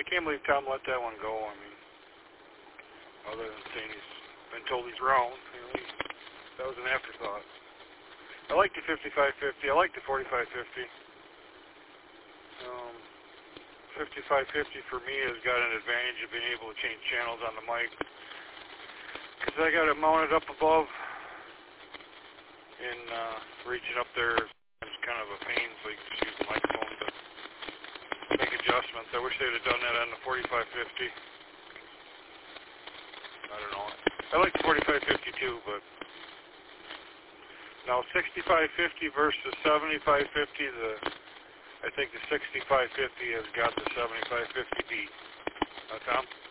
can't believe Tom let that one go. I mean, other than saying he's been told he's wrong, that was an afterthought. I like the 5550. I like the 4550. 5550 for me has got an advantage of being able to change channels on the mic, because I got it mounted up above, and reaching up there is kind of a pain, so you can just use the microphone to make adjustments. I wish they'd have done that on the 4550. I don't know. I like the 4550 too, but now 6550 versus 7550, I think the 6550 has got the 7550 beat. Tom?